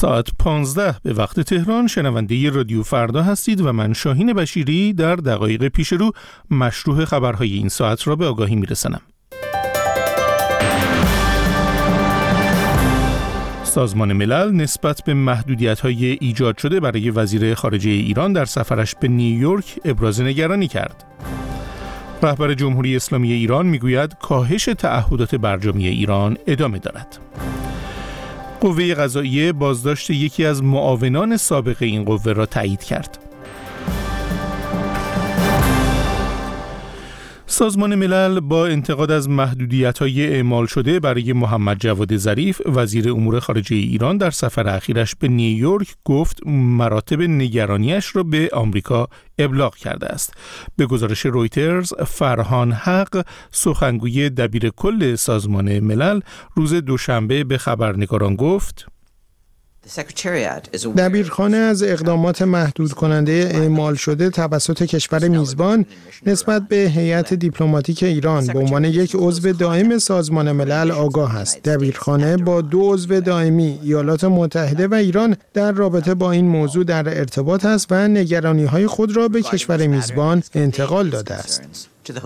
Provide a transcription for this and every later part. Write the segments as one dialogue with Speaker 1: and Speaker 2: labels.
Speaker 1: ساعت 15 به وقت تهران شنونده رادیو فردا هستید و من شاهین بشیری در دقایق پیش رو مشروح خبرهای این ساعت را به آگاهی میرسانم. سازمان ملل نسبت به محدودیت‌های ایجاد شده برای وزیر خارجه ایران در سفرش به نیویورک ابراز نگرانی کرد. رهبر جمهوری اسلامی ایران میگوید کاهش تعهدات برجامی ایران ادامه دارد. قوه قضاییه بازداشت یکی از معاونان سابق این قوه را تایید کرد. سازمان ملل با انتقاد از محدودیت‌های اعمال شده برای محمد جواد ظریف وزیر امور خارجه ایران در سفر اخیرش به نیویورک گفت مراتب نگرانیش را به آمریکا ابلاغ کرده است. به گزارش رویترز، فرهان حق سخنگوی دبیر کل سازمان ملل روز دوشنبه به خبرنگاران گفت
Speaker 2: دبیرخانه از اقدامات محدود کننده اعمال شده توسط کشور میزبان نسبت به هیئت دیپلماتیک ایران به عنوان یک عضو دائم سازمان ملل آگاه است. دبیرخانه با 2 عضو دائمی ایالات متحده و ایران در رابطه با این موضوع در ارتباط است و نگرانی‌های خود را به کشور میزبان انتقال داده است.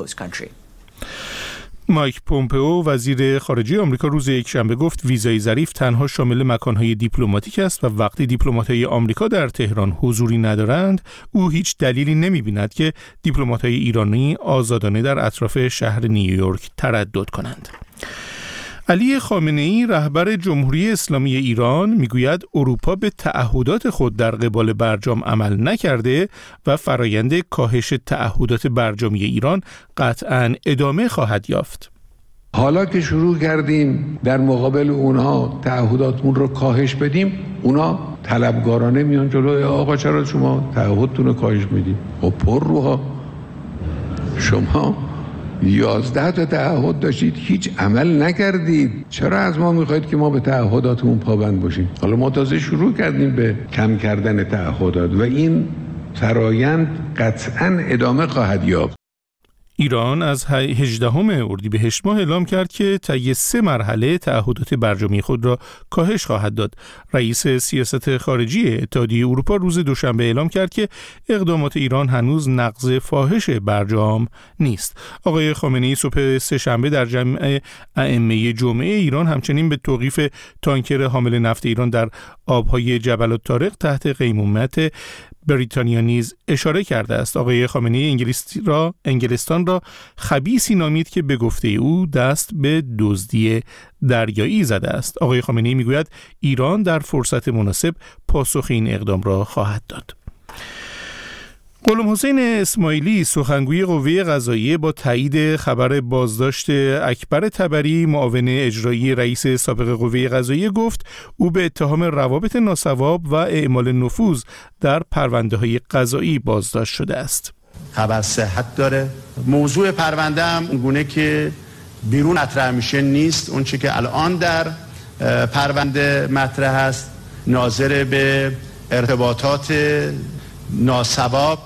Speaker 1: مایک پومپئو وزیر خارجه آمریکا روز یکشنبه گفت ویزای ظریف تنها شامل مکانهای دیپلماتیک است و وقتی دیپلمات‌های آمریکا در تهران حضوری ندارند او هیچ دلیلی نمی‌بیند که دیپلمات‌های ایرانی آزادانه در اطراف شهر نیویورک تردد کنند. علی خامنه‌ای رهبر جمهوری اسلامی ایران میگوید اروپا به تعهدات خود در قبال برجام عمل نکرده و فرایند کاهش تعهدات برجامی ایران قطعاً ادامه خواهد یافت.
Speaker 3: حالا که شروع کردیم در مقابل اونها تعهداتمون رو کاهش بدیم، اونا طلبگارانه میان جلوی آقا چرا شما تعهدتون رو کاهش میدید؟ خب پر روها شما 11 تا تعهد داشتید هیچ عمل نکردید، چرا از ما میخواید که ما به تعهداتمون پابند باشیم؟ حالا ما تازه شروع کردیم به کم کردن تعهدات و این فرایند قطعاً ادامه خواهد یافت.
Speaker 1: ایران از 18 اردیبهشت ماه اعلام کرد که طی 3 مرحله تعهدات برجامی خود را کاهش خواهد داد. رئیس سیاست خارجی اتحادیه اروپا روز دوشنبه اعلام کرد که اقدامات ایران هنوز نقض فاحش برجام نیست. آقای خامنه‌ای صبح سه‌شنبه در جمع ائمه جمعه ایران همچنین به توقیف تانکر حامل نفت ایران در آبهای جبل الطارق تحت قیمومت بریتانیا نیز اشاره کرده است. آقای خامنه‌ای انگلستان را خبیثی نامید که به گفته او دست به دزدی دریایی زده است. آقای خامنه‌ای میگوید ایران در فرصت مناسب پاسخ این اقدام را خواهد داد. غلام حسین اسماعیلی سخنگوی قوه قضاییه با تایید خبر بازداشت اکبر طبری معاون اجرایی رئیس سابق قوه قضاییه گفت او به اتهام روابط ناصواب و اعمال نفوذ در پرونده‌های قضایی بازداشت شده است.
Speaker 4: خبر صحت داره. موضوع پرونده هم اونگونه که بیرون مطرح میشه نیست. اون چیزی که الان در پرونده مطرح است ناظر به ارتباطات ناصواب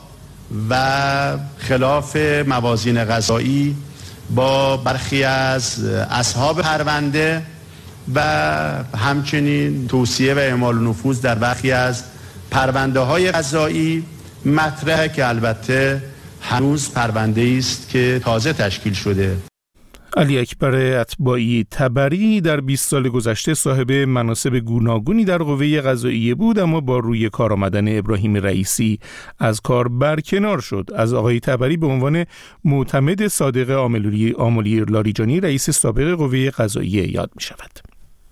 Speaker 4: و خلاف موازین قضایی با برخی از اصحاب پرونده و همچنین توصیه و اعمال نفوذ در برخی از پرونده های قضایی مطرحه که البته هنوز پرونده است که تازه تشکیل شده.
Speaker 1: علی اکبر اتباعی طبری در 20 سال گذشته صاحب مناصب گوناگونی در قوه قضاییه بود، اما با روی کار آمدن ابراهیم رئیسی از کار برکنار شد. از آقای طبری به عنوان معتمد صادق آملی لاریجانی رئیس سابق قوه قضاییه یاد می شود.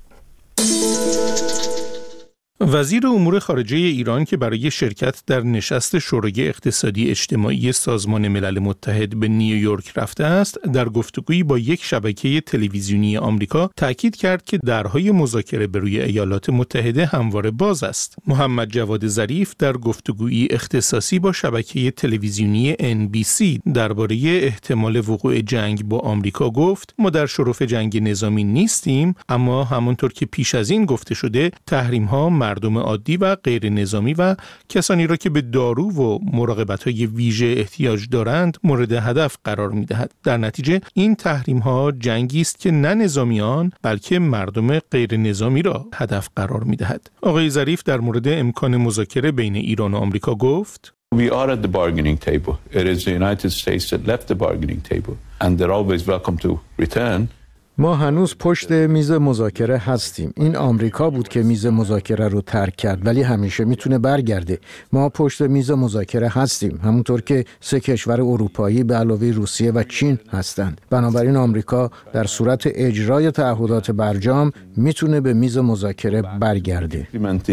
Speaker 1: وزیر امور خارجه ایران که برای شرکت در نشست شورای اقتصادی اجتماعی سازمان ملل متحد به نیویورک رفته است، در گفتگویی با یک شبکه تلویزیونی آمریکا تاکید کرد که درهای مذاکره به روی ایالات متحده همواره باز است. محمد جواد ظریف در گفتگویی اختصاصی با شبکه تلویزیونی NBC درباره احتمال وقوع جنگ با آمریکا گفت: ما در شرف جنگ نظامی نیستیم، اما همانطور که پیش از این گفته شده تحریم‌ها مردم عادی و غیر نظامی و کسانی را که به دارو و مراقبت‌های ویژه احتیاج دارند مورد هدف قرار می‌دهد. در نتیجه این تحریم‌ها جنگی است که نه نظامیان بلکه مردم غیر نظامی را هدف قرار می‌دهد. آقای ظریف در مورد امکان مذاکره بین ایران و آمریکا گفت:
Speaker 5: We are at the bargaining table. It is the United States that left the bargaining table and they're always welcome to return.
Speaker 6: ما هنوز پشت میز مذاکره هستیم. این آمریکا بود که میز مذاکره رو ترک کرد ولی همیشه میتونه برگرده. ما پشت میز مذاکره هستیم، همونطور که 3 کشور اروپایی به علاوه روسیه و چین هستند. بنابراین آمریکا در صورت اجرای تعهدات برجام میتونه به میز مذاکره برگرده.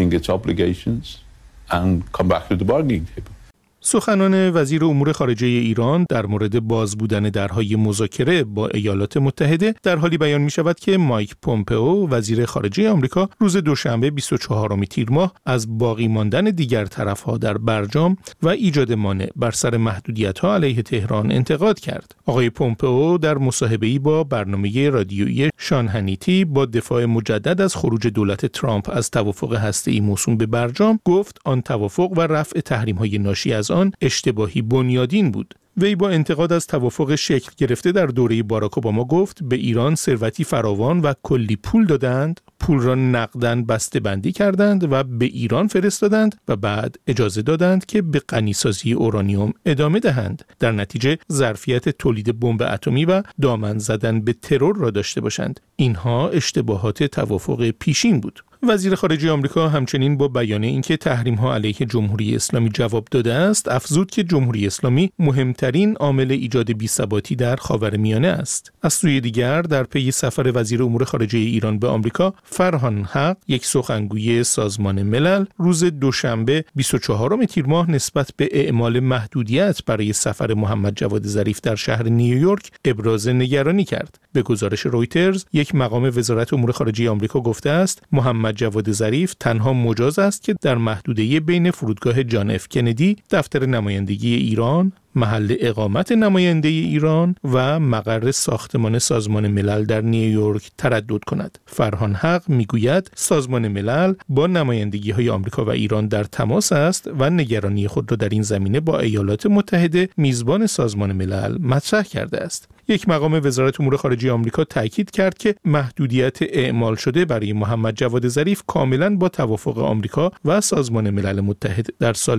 Speaker 1: سخنان وزیر امور خارجه ایران در مورد باز بودن درهای مذاکره با ایالات متحده در حالی بیان می شود که مایک پومپئو وزیر خارجه آمریکا روز دوشنبه 24 تیر ماه از باقی ماندن دیگر طرفها در برجام و ایجاد مانع بر سر محدودیت‌ها علیه تهران انتقاد کرد. آقای پومپئو در مصاحبه‌ای با برنامه رادیویی شان هنیتی با دفاع مجدد از خروج دولت ترامپ از توافق هسته‌ای موسوم به برجام گفت آن توافق و رفع تحریم‌های ناشی از آن اشتباهی بنیادین بود. وی با انتقاد از توافق شکل گرفته در دوره باراک اوباما گفت به ایران ثروتی فراوان و کلی پول دادند، پول را نقداً بسته بندی کردند و به ایران فرستادند و بعد اجازه دادند که به غنیسازی اورانیوم ادامه دهند. در نتیجه ظرفیت تولید بمب اتمی و دامن زدن به ترور را داشته باشند. اینها اشتباهات توافق پیشین بود. وزیر خارجه آمریکا همچنین با بیان اینکه تحریم‌ها علیه جمهوری اسلامی جواب داده است، افزود که جمهوری اسلامی مهمترین عامل ایجاد بی‌ثباتی در خاورمیانه است. از سوی دیگر در پی سفر وزیر امور خارجه ایران به آمریکا، فرهان حق، یک سخنگوی سازمان ملل، روز دوشنبه 24 تیر ماه نسبت به اعمال محدودیت برای سفر محمد جواد ظریف در شهر نیویورک ابراز نگرانی کرد. به گزارش رویترز، یک مقام وزارت امور خارجه آمریکا گفته است محمد جواد ظریف تنها مجاز است که در محدوده بین فرودگاه جان اف کندی، دفتر نمایندگی ایران، محل اقامت نماینده ایران و مقر ساختمان سازمان ملل در نیویورک تردد کند. فرهان حق میگوید سازمان ملل با نمایندگی‌های آمریکا و ایران در تماس است و نگرانی خود را در این زمینه با ایالات متحده میزبان سازمان ملل مطرح کرده است. یک مقام وزارت امور خارجه آمریکا تاکید کرد که محدودیت اعمال شده برای محمد جواد ظریف کاملاً با توافق آمریکا و سازمان ملل متحد در سال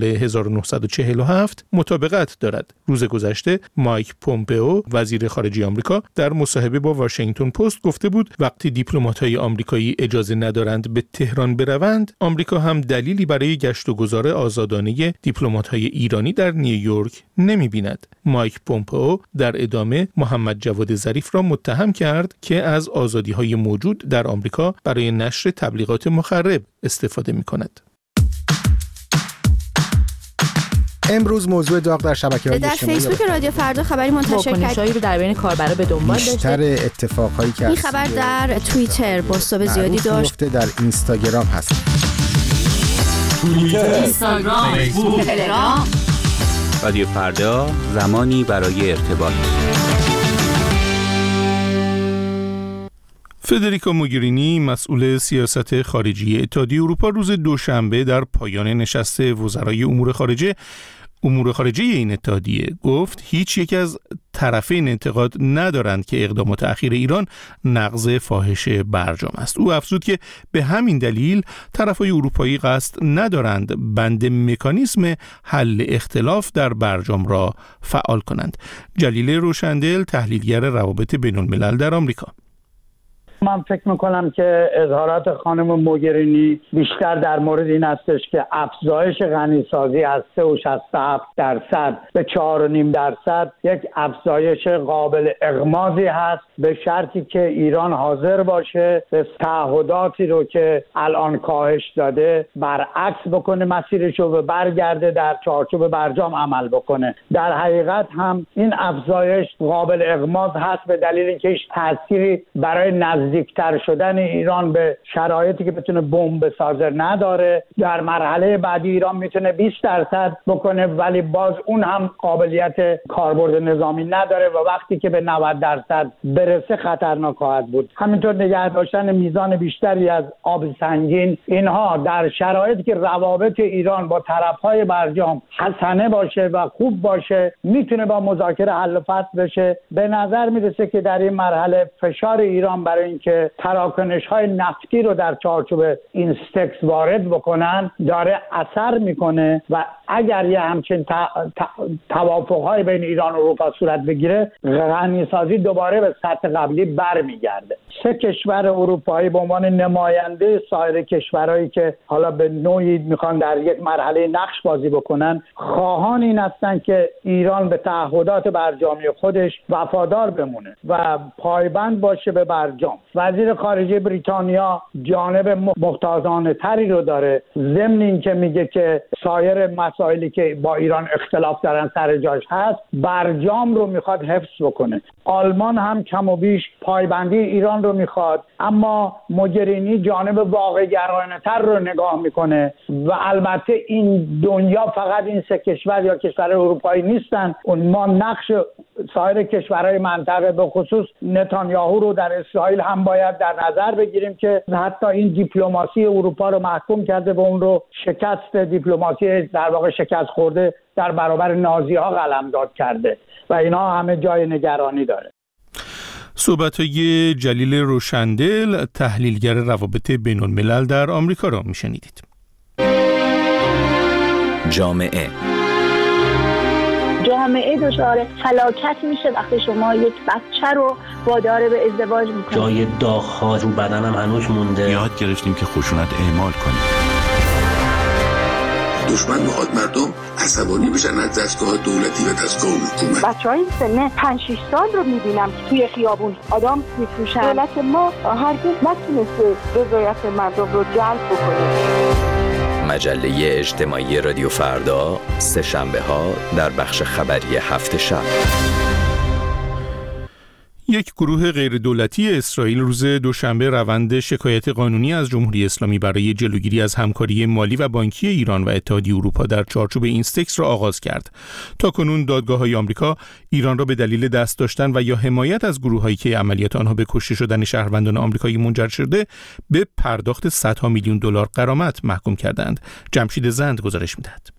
Speaker 1: 1947 مطابقت دارد. روز گذشته مایک پومپئو وزیر خارجه آمریکا در مصاحبه با واشنگتن پست گفته بود وقتی دیپلمات‌های آمریکایی اجازه ندارند به تهران بروند، آمریکا هم دلیلی برای گشت و گذار آزادانه دیپلمات‌های ایرانی در نیویورک نمی‌بیند. مایک پومپئو در ادامه محمد جواد ظریف را متهم کرد که از آزادی‌های موجود در آمریکا برای نشر تبلیغات مخرب استفاده می‌کند.
Speaker 2: امروز موضوع داغ در شبکه‌های اجتماعی
Speaker 7: در فیسبوک رادیو فردا خبری منتشر کرد رو در بین کاربرا به دنبال داشته.
Speaker 2: بیشتر اتفاقایی که
Speaker 7: این خبر در توییتر بازتاب زیادی داشت.
Speaker 2: در اینستاگرام هست.
Speaker 8: توییتر، اینستاگرام، فیسبوک، تلگرام. رادیو فردا زمانی برای ارتباط.
Speaker 1: فدریکا موگرینی مسئول سیاست خارجی اتحادیه اروپا روز دوشنبه در پایان نشست وزرای امور خارجه این اتحادیه گفت هیچ یک از طرفین انتقاد ندارند که اقدامات اخیر ایران نقض فاحش برجام است. او افزود که به همین دلیل طرفای اروپایی قصد ندارند بند مکانیزم حل اختلاف در برجام را فعال کنند. جلیل روشندل، تحلیلگر روابط بین الملل در آمریکا:
Speaker 9: من فکر میکنم که اظهارات خانم موگرینی بیشتر در مورد این هستش که افزایش غنیسازی از 3.67% به 4.5% یک افزایش قابل اغماضی هست، به شرطی که ایران حاضر باشه به تعهداتی رو که الان کاهش داده برعکس بکنه مسیرش رو و برگرده در چارچوب برجام عمل بکنه. در حقیقت هم این افزایش قابل اغماض هست به دلیل اینکه هیچ تأثیری برای نزدیکی نزدیکتر شدن ایران به شرایطی که بتونه بمب بسازه نداره. در مرحله بعدی ایران میتونه 20% بکنه ولی باز اون هم قابلیت کاربرد نظامی نداره و وقتی که به 90% برسه خطرناک خواهد بود. همینطور نگه داشتن میزان بیشتری از آب سنگین، اینها در شرایطی که روابط ایران با طرفهای برجام حسنه باشه و خوب باشه میتونه با مذاکره حل و فصل بشه. به نظر میرسه که در این مرحله فشار ایران برای اینکه تراکنش‌های نفتی رو در چارچوب اینستکس وارد بکنن داره اثر میکنه و اگر یه همچین توافق‌های بین ایران و اروپا صورت بگیره غنیسازی دوباره به سطح قبلی برمیگرده. 3 کشور اروپایی به عنوان نماینده سایر کشورهایی که حالا به نوعی میخوان در یک مرحله نقش بازی بکنن خواهان این هستن که ایران به تعهدات برجامی خودش وفادار بمونه و پایبند باشه به برجام. وزیر خارجه بریتانیا جانب محتاطانه تری رو داره، ضمن این که میگه که سایر مسائلی که با ایران اختلاف دارن سر جاش هست، برجام رو میخواد حفظ بکنه. آلمان هم کم و بیش پایبندی ایران رو میخواد، اما موگرینی جانب واقع گرایانه تر رو نگاه میکنه و البته این دنیا فقط این 3 کشور یا کشور اروپایی نیستن. ما نقش سایر کشورهای منطقه به خصوص نتانیاهو رو در اسرائیل هم باید در نظر بگیریم که حتی این دیپلماسی اروپا رو محکوم کرده و اون رو شکست دیپلماسی در واقع شکست خورده در برابر نازی‌ها قلمداد کرده و اینا همه جای نگرانی داره.
Speaker 1: صحبت‌های جلیل روشندل، تحلیلگر روابط بین الملل در آمریکا را میشنیدید.
Speaker 10: جامعه
Speaker 11: دچار فلاکت میشه وقتی شما یک بچه رو وادار به ازدواج میکنید.
Speaker 12: جای داغ‌ها رو بدنم هنوز مونده.
Speaker 13: یاد گرفتیم که خشونت اعمال کنیم.
Speaker 14: دشمن میخواد مردم عصبانی بشن از دستگاه دولتی و دستگاه حکومت.
Speaker 11: بچهای سن 5-6 سال رو میبینم که توی خیابون آدم میفروشن. دولت ما هرگز نتونسته رضایت مردم رو جلب بکنه.
Speaker 10: مجله اجتماعی رادیو فردا، سه شنبه ها در بخش خبری هفت شب.
Speaker 1: یک گروه غیردولتی اسرائیل روز دوشنبه روند شکایت قانونی از جمهوری اسلامی برای جلوگیری از همکاری مالی و بانکی ایران و اتحادیه اروپا در چارچوب اینستکس را آغاز کرد. تاکنون دادگاه‌های آمریکا ایران را به دلیل دست داشتن و یا حمایت از گروه‌هایی که عملیات آنها به کشته شدن شهروندان آمریکایی منجر شده به پرداخت صدها میلیون دلار غرامت محکوم کردند. جمشید زند گزارش می‌دهد.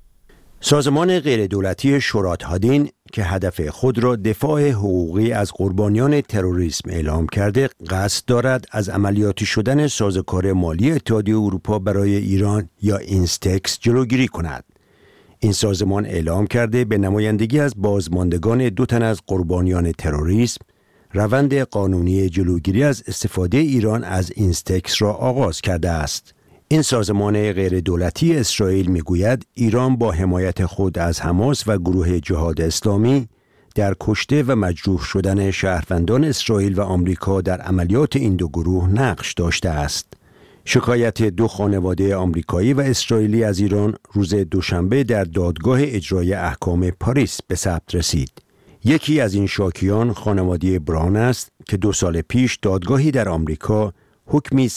Speaker 15: سازمان غیردولتی شورات هادین که هدف خود را دفاع حقوقی از قربانیان تروریسم اعلام کرده، قصد دارد از عملیاتی شدن سازوکار مالی اتحادیه اروپا برای ایران یا اینستکس جلوگیری کند. این سازمان اعلام کرده به نمایندگی از بازماندگان 2 تن از قربانیان تروریسم روند قانونی جلوگیری از استفاده ایران از اینستکس را آغاز کرده است. این سازمان غیردولتی اسرائیل میگوید ایران با حمایت خود از حماس و گروه جهاد اسلامی در کشته و مجروح شدن شهروندان اسرائیل و آمریکا در عملیات این 2 گروه نقش داشته است. شکایت 2 خانواده آمریکایی و اسرائیلی از ایران روز دوشنبه در دادگاه اجرای احکام پاریس به ثبت رسید. یکی از این شاکیان خانواده براون است که 2 سال پیش دادگاهی در آمریکا حکمی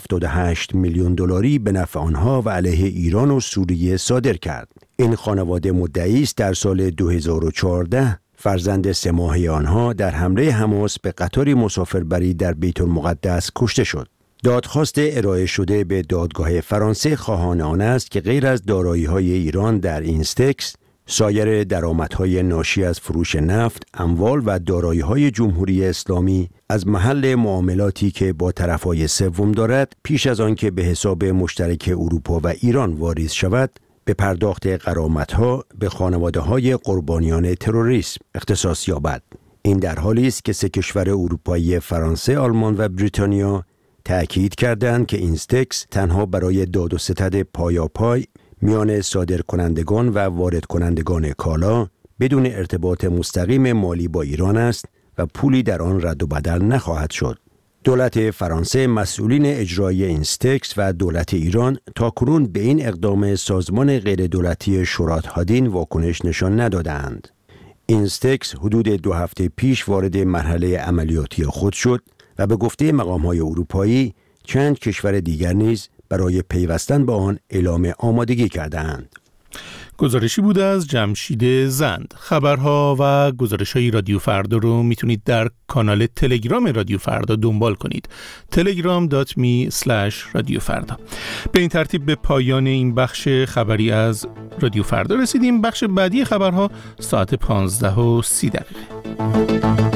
Speaker 15: 178 میلیون دلاری به نفع آنها و علیه ایران و سوریه صادر کرد. این خانواده مدعی است در سال 2014 فرزند 3 ماهه آنها در حمله حماس به قطاری مسافربری در بیت المقدس کشته شد. دادخواست ارائه شده به دادگاه فرانسه خواهان آن است که غیر از دارایی‌های ایران در اینستکس، سایر درآمدهای ناشی از فروش نفت، اموال و دارایی‌های جمهوری اسلامی از محل معاملاتی که با طرفهای سوم دارد، پیش از آن که به حساب مشترک اروپا و ایران واریز شود، به پرداخت غرامت‌ها به خانواده‌های قربانیان تروریسم اختصاص یابد. این در حالی است که 3 کشور اروپایی فرانسه، آلمان و بریتانیا تأکید کردند که اینستکس تنها برای داد و ستد پایاپای میان صادرکنندگان و واردکنندگان کالا بدون ارتباط مستقیم مالی با ایران است و پولی در آن رد و بدل نخواهد شد. دولت فرانسه، مسئولین اجرایی اینستکس و دولت ایران تاکنون به این اقدام سازمان غیردولتی شورات هادین واکنش نشان ندادند. اینستکس حدود 2 هفته پیش وارد مرحله عملیاتی خود شد و به گفته مقام‌های اروپایی چند کشور دیگر نیز برای پیوستن با آن اعلام آمادگی کردند.
Speaker 1: گزارشی بود از جمشید زند. خبرها و گزارش‌های رادیو فردا رو میتونید در کانال تلگرام رادیو فردا دنبال کنید. telegram.me/رادیو فردا. به این ترتیب به پایان این بخش خبری از رادیو فردا رسیدیم. بخش بعدی خبرها ساعت 15:30.